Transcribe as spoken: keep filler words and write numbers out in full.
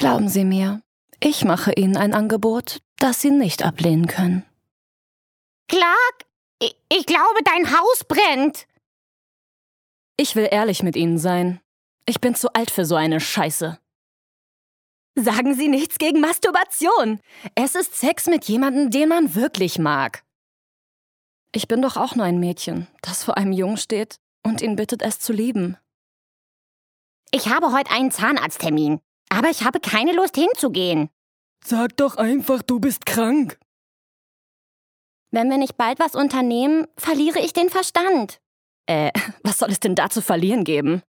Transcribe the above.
Glauben Sie mir, ich mache Ihnen ein Angebot, das Sie nicht ablehnen können. Clark, ich, ich glaube, dein Haus brennt. Ich will ehrlich mit Ihnen sein. Ich bin zu alt für so eine Scheiße. Sagen Sie nichts gegen Masturbation. Es ist Sex mit jemandem, den man wirklich mag. Ich bin doch auch nur ein Mädchen, das vor einem Jungen steht und ihn bittet, es zu lieben. Ich habe heute einen Zahnarzttermin, aber ich habe keine Lust hinzugehen. Sag doch einfach, du bist krank. Wenn wir nicht bald was unternehmen, verliere ich den Verstand. Äh, was soll es denn da zu verlieren geben?